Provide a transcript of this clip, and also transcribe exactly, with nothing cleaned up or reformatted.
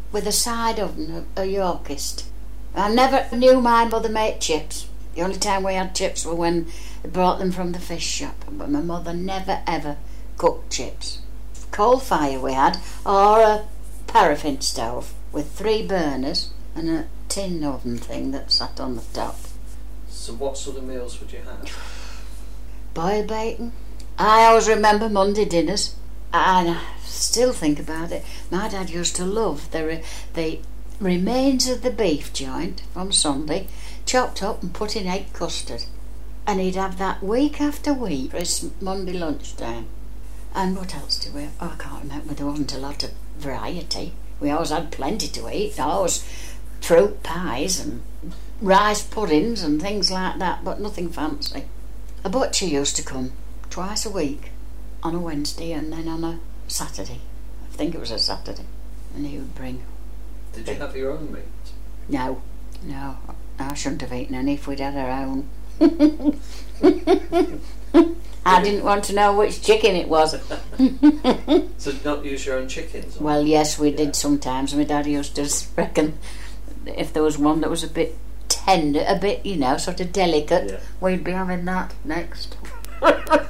with a side oven, a, a Yorkist. I never knew my mother make chips. The only time we had chips were when they brought them from the fish shop. But my mother never ever cooked chips. Coal fire we had, or a paraffin stove with three burners and a tin oven thing that sat on the top. So what sort of meals would you have? Boiled bacon. I always remember Monday dinners, and I still think about it. My dad used to love the, re- the remains of the beef joint from Sunday, chopped up and put in egg custard. And he'd have that week after week for his Monday lunchtime. And what else did we have? Oh, I can't remember. There wasn't a lot of variety. We always had plenty to eat. Always fruit pies and rice puddings and things like that, but nothing fancy. A butcher used to come twice a week, on a Wednesday and then on a Saturday. I think it was a Saturday. And he would bring... Did you have your own meat? No, no. I shouldn't have eaten any if we'd had our own. I didn't want to know which chicken it was. So not use your own chickens? Or? Well, yes, we yeah. did sometimes. My dad used to reckon if there was one that was a bit tender, a bit, you know, sort of delicate, yeah. we'd be having that next.